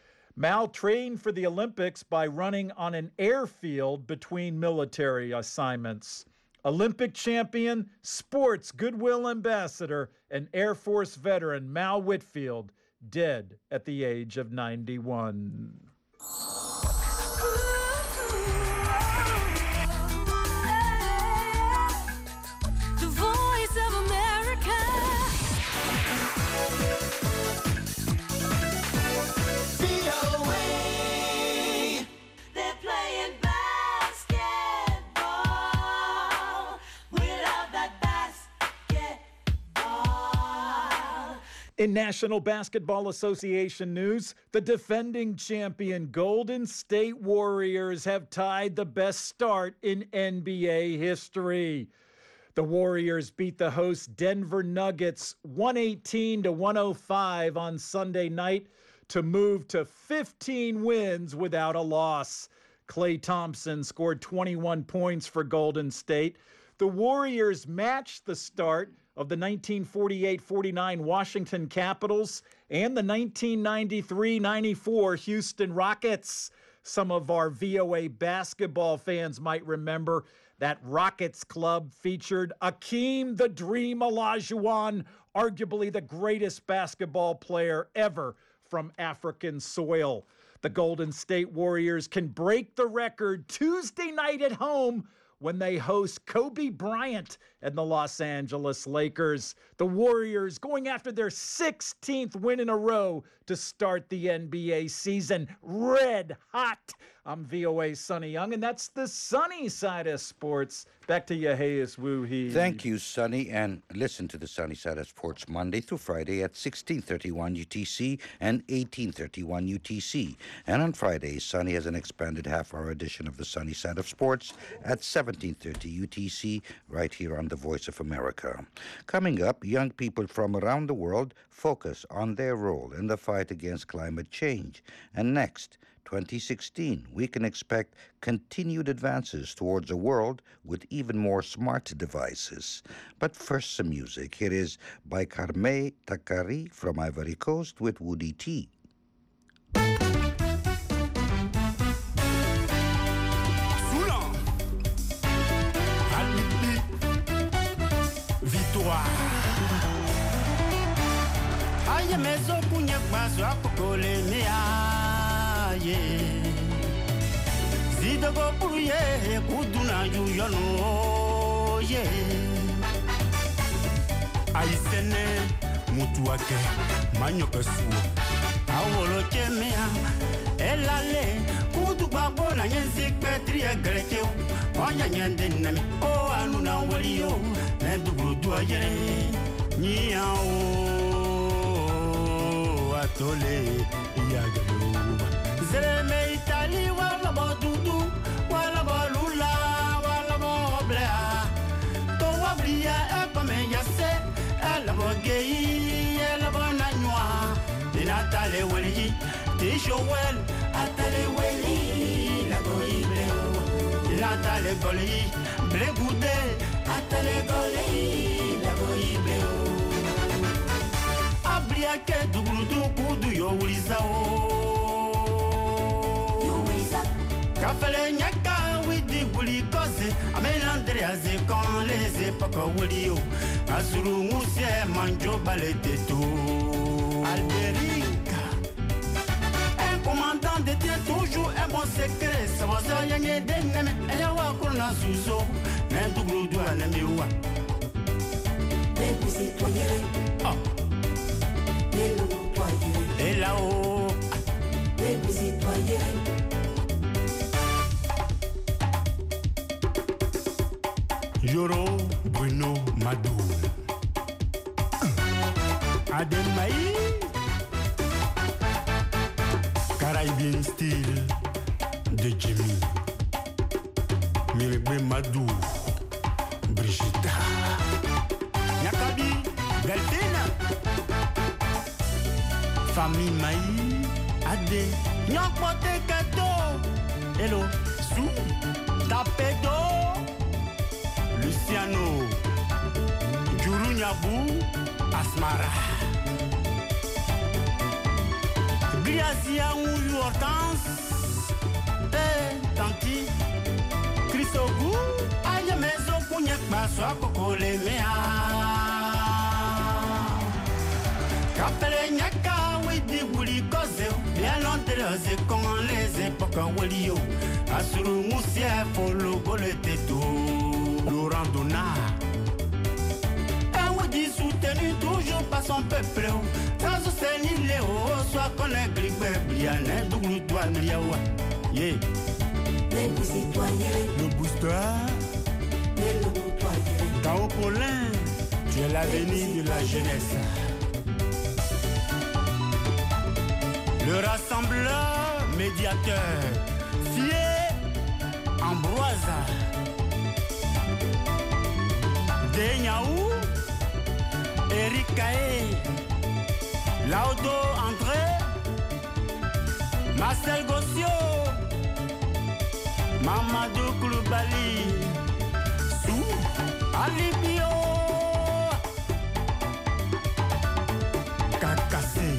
Mal trained for the Olympics by running on an airfield between military assignments. Olympic champion, sports goodwill ambassador, and Air Force veteran Mal Whitfield, dead at the age of 91. The Voice of America. VOA. They're playing basketball. We love that basketball. In National Basketball Association news, the defending champion Golden State Warriors have tied the best start in NBA history. The Warriors beat the host Denver Nuggets 118-105 on Sunday night to move to 15 wins without a loss. Klay Thompson scored 21 points for Golden State. The Warriors matched the start of the 1948-49 Washington Capitals and the 1993-94 Houston Rockets. Some of our VOA basketball fans might remember that Rockets club featured Akeem the Dream Olajuwon, arguably the greatest basketball player ever from African soil. The Golden State Warriors can break the record Tuesday night at home when they host Kobe Bryant and the Los Angeles Lakers. The Warriors going after their 16th win in a row to start the NBA season. Red hot. I'm VOA Sonny Young, and that's the sunny side of sports. Back to Yaheis Woohee. Thank you, Sonny, and listen to the Sunny Side of Sports Monday through Friday at 16:31 UTC and 18:31 UTC. And on Fridays, Sonny has an expanded half-hour edition of the Sunny Side of Sports at 17:30 UTC right here on the Voice of America. Coming up, young people from around the world focus on their role in the fight against climate change. And next, 2016, we can expect continued advances towards a world with even more smart devices. But first, some music. Here is by Carme Takari from Ivory Coast with Woody T. Victoire. Aye mezo punye kwaso akokole mea. Zidogo puruye kuduna yuyono ye. Aisene mutuake manyoke suo. Awolo chemea elale Wabona Yanzik Petria Grekio, Oyan Denami, O Anuna Walio, and the Buduaye, Niao Atole, Yagalu, Zeme Italy, Walaba Dudu, Walaba Lula, Walaba Bla, Toabia, Epame Yase, Alaba Gay, Alaba Nanua, Natale Wali, Tishowel, Atale Wali, La Goible, Natale Goli, Blegude, Atale Goli, La Goible. Abriake Dugudu Kudu Yowizao. Kafale Nyaka with the Guli Cose, Amelandreas quand les époques Wilio, Azuru Mousse, Manjo Baleteto. Alberica, un commandant détient toujours un bon secret. Ça va se gagner des nems, et y'a wa qu'on a sous-eau, un double doigt à l'amiwa. Des citoyens, des loups, et là-haut, des citoyens. Joro Bruno Madou. Ademaï Caribbean style de Jimmy Mirebe Madou Brigitte Nyakabi Delphine Famille Maï Adé Nyakpote Kato Hello Sou Tapedo Luciano Juru Nyabou Asmara Griazia ou Hortense Tanti Chrisogou Aïe maison Kounyak Baswa Kokole Mea Kapele Nyaka Widi Wuli Koze Bien l'enterreze Comment les époques Walio Asuru Moussia Folo Goleteto Laurent Donat soutenu toujours par son peuple, sans soutenir les hauts, soit qu'on est grippé, bien, double doigt, Miawa. Yeah. Les citoyens, le booster, le boutoyer. Tao Paulin, tu es l'avenir de la jeunesse. Le rassembleur, médiateur, Fier, Ambroise, Deñaou. Eric Kaé, Laudo André, Marcel Gossio, Mamadou Koulibaly, Sou, Alibio, Kakassé.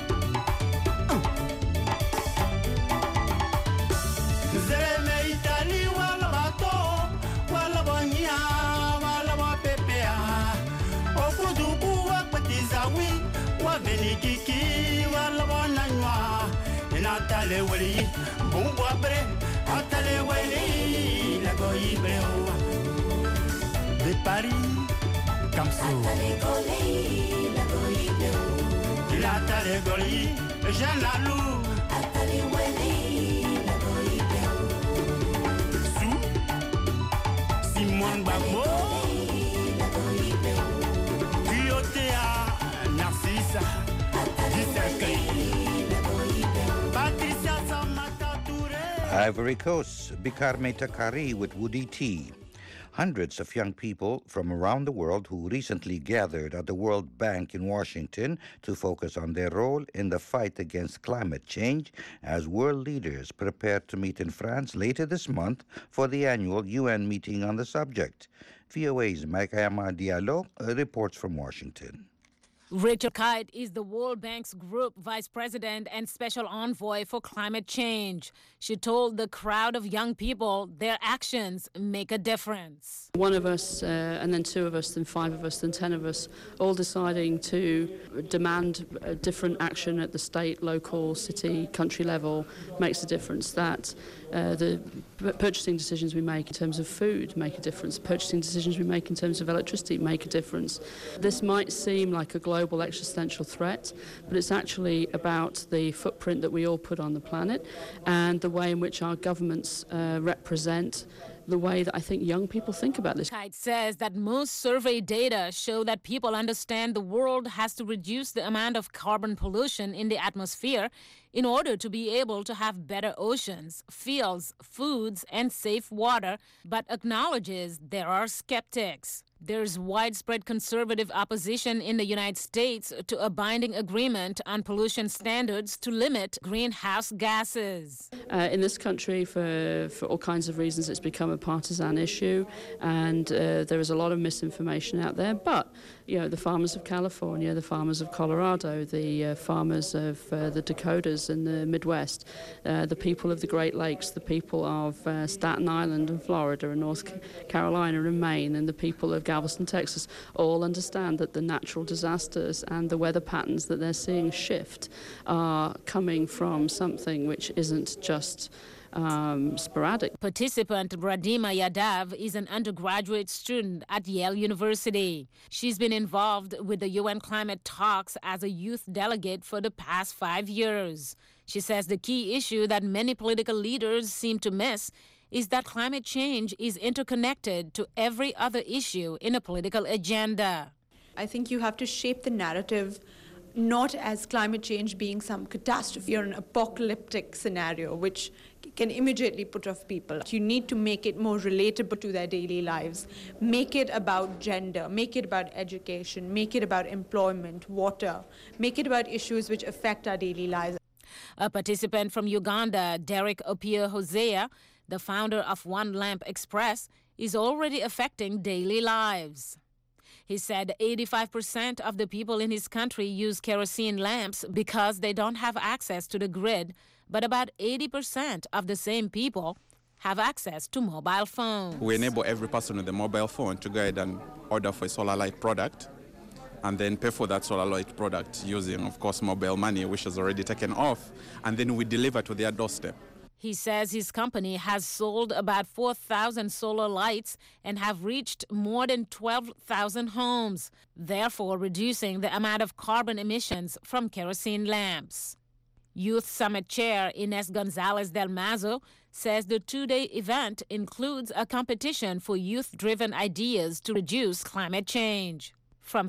Zéme Italie, Walabato, Walabania, Walabapepea. Okuduku wa petizawi wa benikiki wa lawananywa inatale wali bungu abre atale wali la goibre de Paris Kamso atale goli la goibre inatale goli Jean-Lalou atale wali la goibre Sou Simon Babo Ivory Coast, Bikarme Takari with Woody T. Hundreds of young people from around the world who recently gathered at the World Bank in Washington to focus on their role in the fight against climate change as world leaders prepare to meet in France later this month for the annual UN meeting on the subject. VOA's Maikayama Diallo reports from Washington. Rachel Kite is the World Bank's Group Vice President and Special Envoy for Climate Change. She told the crowd of young people their actions make a difference. One of us, and then two of us, then five of us, then 10 of us, all deciding to demand different action at the state, local, city, country level makes a difference. That The purchasing decisions we make in terms of food make a difference. Purchasing decisions we make in terms of electricity make a difference. This might seem like a global existential threat, but it's actually about the footprint that we all put on the planet and the way in which our governments represent the way that I think young people think about this. Kite says that most survey data show that people understand the world has to reduce the amount of carbon pollution in the atmosphere in order to be able to have better oceans, fields, foods, and safe water, but acknowledges there are skeptics. There's widespread conservative opposition in the United States to a binding agreement on pollution standards to limit greenhouse gases. In this country, for all kinds of reasons, it's become a partisan issue, and there is a lot of misinformation out there. But, you know, the farmers of California, the farmers of Colorado, the farmers of the Dakotas and the Midwest, the people of the Great Lakes, the people of Staten Island and Florida and North Carolina and Maine, and the people of Galveston, Texas, all understand that the natural disasters and the weather patterns that they're seeing shift are coming from something which isn't just sporadic. Participant Radhima Yadav is an undergraduate student at Yale University. She's been involved with the UN climate talks as a youth delegate for the past 5 years. She says the key issue that many political leaders seem to miss is that climate change is interconnected to every other issue in a political agenda. I think you have to shape the narrative not as climate change being some catastrophe or an apocalyptic scenario which can immediately put off people. You need to make it more relatable to their daily lives. Make it about gender, make it about education, make it about employment, water, make it about issues which affect our daily lives. A participant from Uganda, Derek Opia Hosea, the founder of One Lamp Express, is already affecting daily lives. He said 85% of the people in his country use kerosene lamps because they don't have access to the grid, but about 80% of the same people have access to mobile phones. We enable every person with a mobile phone to go ahead and order for a solar light product and then pay for that solar light product using, of course, mobile money, which is already taken off, and then we deliver to their doorstep. He says his company has sold about 4,000 solar lights and have reached more than 12,000 homes, therefore reducing the amount of carbon emissions from kerosene lamps. Youth Summit Chair Ines Gonzalez del Mazo says the two-day event includes a competition for youth-driven ideas to reduce climate change. From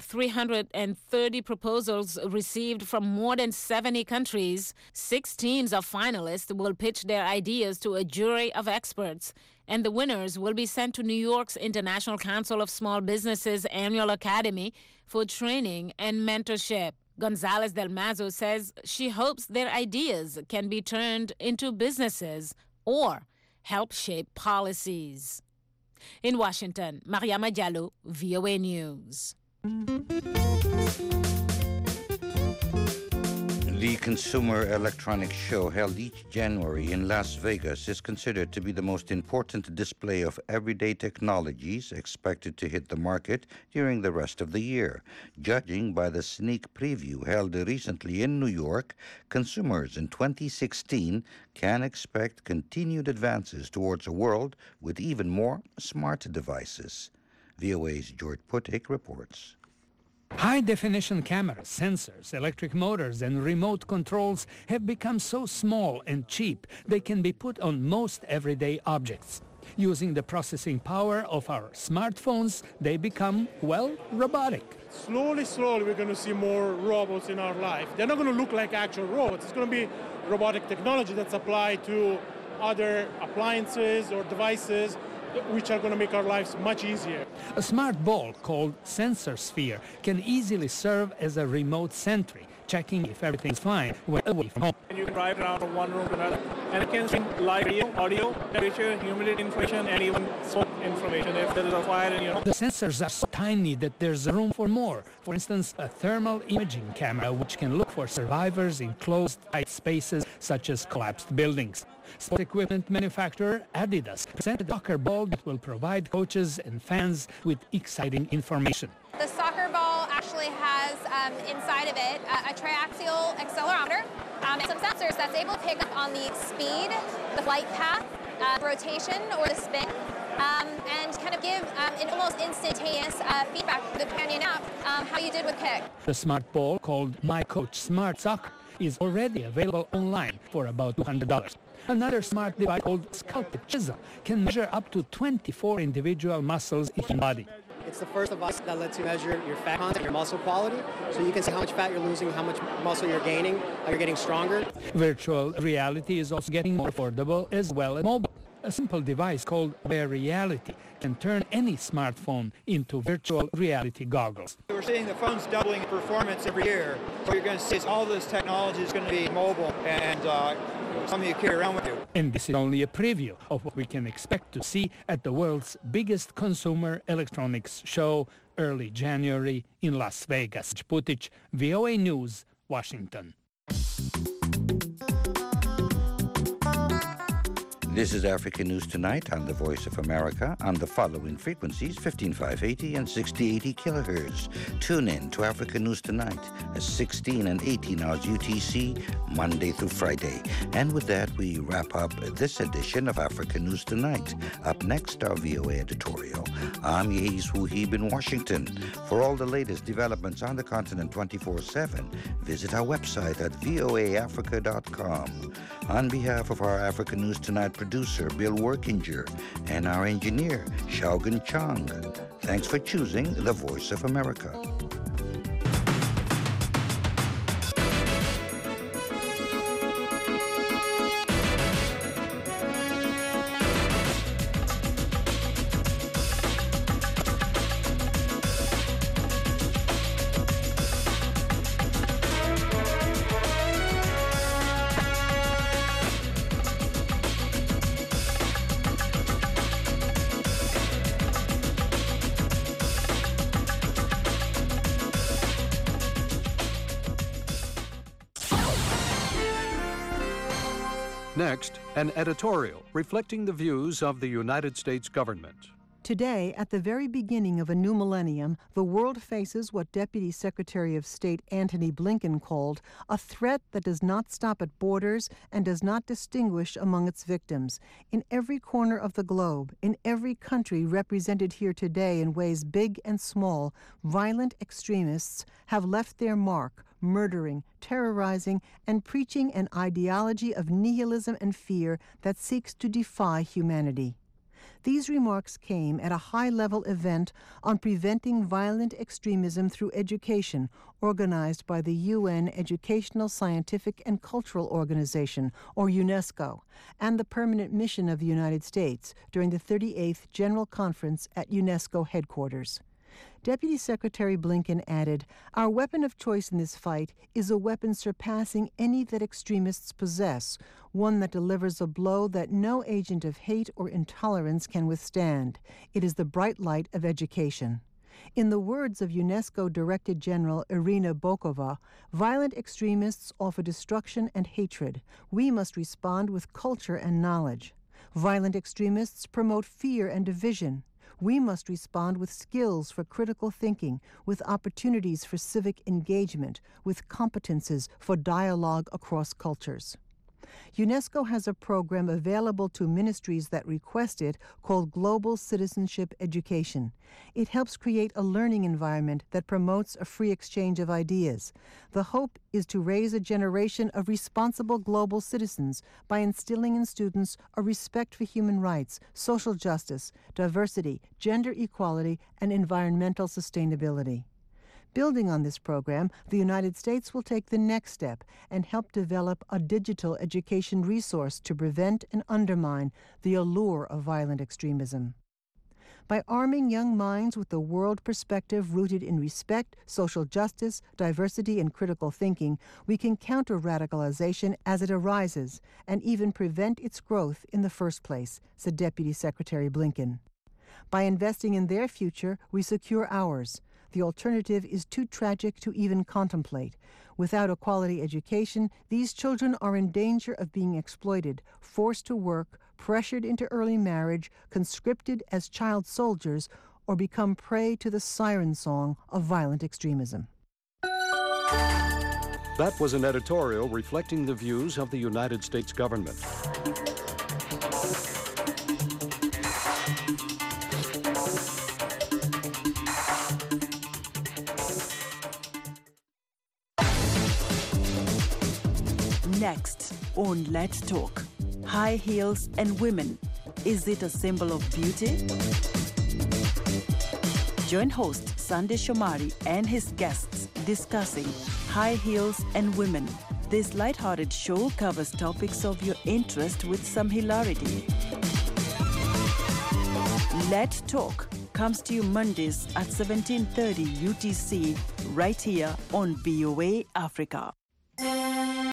330 proposals received from more than 70 countries, 6 teams of finalists will pitch their ideas to a jury of experts, and the winners will be sent to New York's International Council of Small Businesses Annual Academy for training and mentorship. Gonzalez del Mazo says she hopes their ideas can be turned into businesses or help shape policies. In Washington, Mariama Diallo, VOA News. The Consumer Electronics Show, held each January in Las Vegas, is considered to be the most important display of everyday technologies expected to hit the market during the rest of the year. Judging by the sneak preview held recently in New York, consumers in 2016 can expect continued advances towards a world with even more smart devices. VOA's George Putik reports. High-definition cameras, sensors, electric motors, and remote controls have become so small and cheap they can be put on most everyday objects. Using the processing power of our smartphones, they become, well, robotic. Slowly, we're going to see more robots in our life. They're not going to look like actual robots. It's going to be robotic technology that's applied to other appliances or devices which are going to make our lives much easier. A smart ball called Sensor Sphere can easily serve as a remote sentry, checking if everything's fine when away from home. And you can drive around from one room to another, and it can stream live video, audio, temperature, humidity information, and even smoke information if there is a fire in your home. The sensors are so tiny that there's room for more. For instance, a thermal imaging camera which can look for survivors in closed, tight spaces such as collapsed buildings. Sport equipment manufacturer Adidas presented a soccer ball that will provide coaches and fans with exciting information. The soccer ball actually has inside of it a triaxial accelerometer, and some sensors that's able to pick up on the speed, the flight path, rotation, or the spin, and kind of give an almost instantaneous feedback to the companion app how you did with Kick. The smart ball, called My Coach Smart Sock, is already available online for about $200. Another smart device called Sculpted Chisel can measure up to 24 individual muscles in your body. It's the first device that lets you measure your fat content, your muscle quality, so you can see how much fat you're losing, how much muscle you're gaining, how you're getting stronger. Virtual reality is also getting more affordable as well as mobile. A simple device called Wear Reality can turn any smartphone into virtual reality goggles. We're seeing the phones doubling in performance every year. What you're going to see is all this technology is going to be mobile and something you carry around with you. And this is only a preview of what we can expect to see at the world's biggest consumer electronics show early January in Las Vegas. Putic, VOA News, Washington. This is Africa News Tonight on the Voice of America on the following frequencies, 15580 and 6080 kilohertz. Tune in to Africa News Tonight at 16 and 18 hours UTC, Monday through Friday. And with that, we wrap up this edition of Africa News Tonight. Up next, our VOA editorial. I'm Yehiz Wuhib in Washington. For all the latest developments on the continent 24/7, visit our website at voaafrica.com. On behalf of our Africa News Tonight producer, Bill Workinger, and our engineer, Xiaogun Chang, thanks for choosing the Voice of America. Next, an editorial reflecting the views of the United States government. Today, at the very beginning of a new millennium, the world faces what Deputy Secretary of State Antony Blinken called a threat that does not stop at borders and does not distinguish among its victims. In every corner of the globe, in every country represented here today in ways big and small, violent extremists have left their mark, murdering, terrorizing, and preaching an ideology of nihilism and fear that seeks to defy humanity. These remarks came at a high-level event on preventing violent extremism through education, organized by the UN Educational, Scientific, and Cultural Organization, or UNESCO, and the Permanent Mission of the United States during the 38th General Conference at UNESCO headquarters. Deputy Secretary Blinken added, "Our weapon of choice in this fight is a weapon surpassing any that extremists possess, one that delivers a blow that no agent of hate or intolerance can withstand. It is the bright light of education." In the words of UNESCO Director General Irina Bokova, violent extremists offer destruction and hatred. We must respond with culture and knowledge. Violent extremists promote fear and division. We must respond with skills for critical thinking, with opportunities for civic engagement, with competences for dialogue across cultures. UNESCO has a program available to ministries that request it called Global Citizenship Education. It helps create a learning environment that promotes a free exchange of ideas. The hope is to raise a generation of responsible global citizens by instilling in students a respect for human rights, social justice, diversity, gender equality, and environmental sustainability. Building on this program, the United States will take the next step and help develop a digital education resource to prevent and undermine the allure of violent extremism. By arming young minds with a world perspective rooted in respect, social justice, diversity, and critical thinking, we can counter radicalization as it arises and even prevent its growth in the first place, said Deputy Secretary Blinken. By investing in their future, we secure ours. The alternative is too tragic to even contemplate. Without a quality education, these children are in danger of being exploited, forced to work, pressured into early marriage, conscripted as child soldiers, or become prey to the siren song of violent extremism. That was an editorial reflecting the views of the United States government. Next on Let's Talk, high heels and women. Is it a symbol of beauty? Join host Sandesh Shomari and his guests discussing high heels and women. This lighthearted show covers topics of your interest with some hilarity. Let's Talk comes to you Mondays at 17:30 UTC right here on VOA Africa.